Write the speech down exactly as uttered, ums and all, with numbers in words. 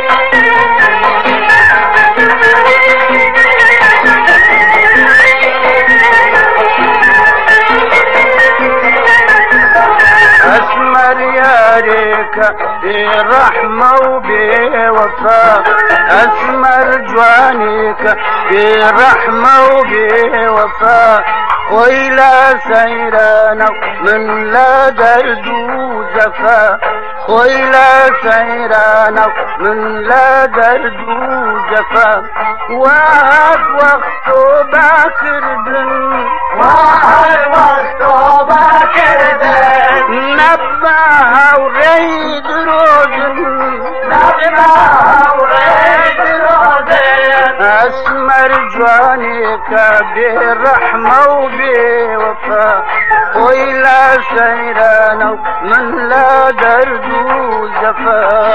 اسمر يا ريكا برحمة وبوفاء، اسمر جوانيك برحمة وبوفاء، ويلا سيرانا من لا درد وجفا، ويلا سيرانا من لا درد وجفا، وهاد وقت باكر دن، وهاد وقت باكر دن، نباها وريد روزن، نباها وريد روزن، اسمر جوانيك برحمة وبوفاء، ويلا سيرانا من لا درد وجفا.